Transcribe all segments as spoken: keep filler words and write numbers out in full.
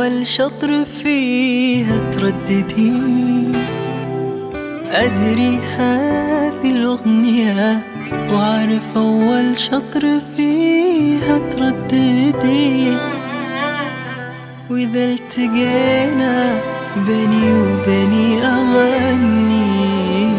أول شطر فيها ترددي، أدري هذه الأغنية وأعرف أول شطر فيها ترددي. وإذا التقينا بيني وبيني أغني،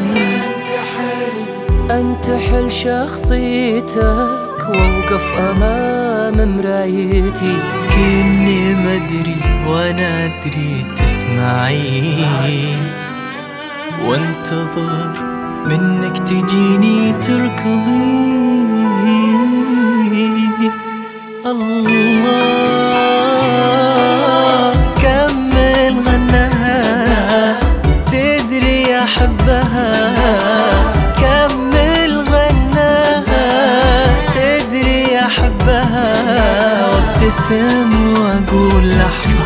أنتحل شخصيتك وأوقف أمام مرايتي، كأني مدري وأنا أدري تسمعي، وانتظر منك تجيني تركضي. الله كمل غناها، تدري أحبها، كمل غناها، تدري أحبها. وابتسم وأقول لحظة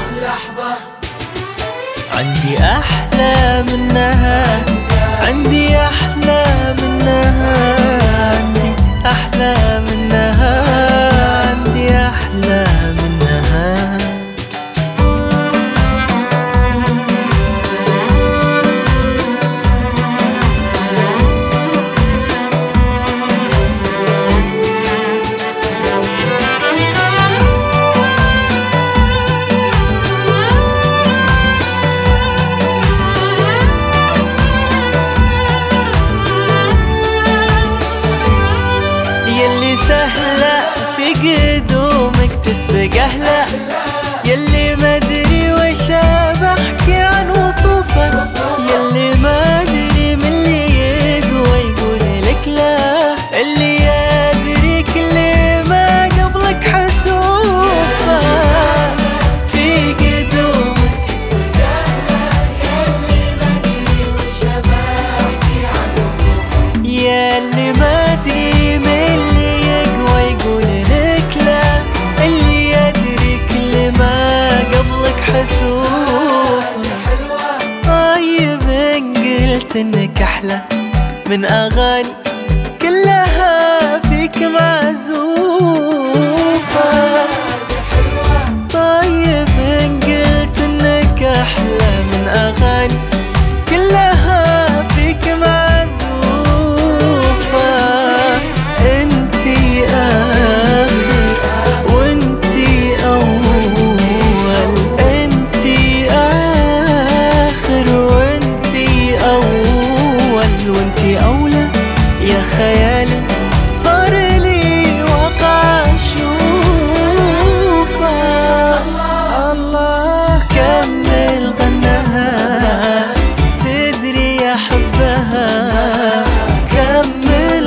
عندي أحلى منها، عندي أحلى منها، عندي أحلى منها، عندي أحلى منها. يلي سهلة في قدومك تسبق أهلا، يلي ما أدري وش بحكي عن وصوفك، يلي ما أدري من اللي يقوى يقول لك لا، اللي أدري كل ما قبلك حسوفة. في قدومك تسبق أهلا، يلي ما أدري وش بحكي عن وصوفك، يلي ما أدري طيب إن قلت إنك أحلى من أغاني كلها فيك معزوفة. طيب إن قلت إنك أحلى من أغاني كلها فيك معزوفة. انتي آخر وانتي أول، انتي آخر وانتي أول، وانتي أولى يا خيالي صار لي واقع أشوفه. الله كمل غناها، تدري أحبها، كمل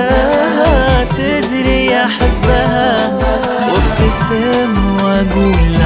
غناها، تدري أحبها. وابتسم وأقول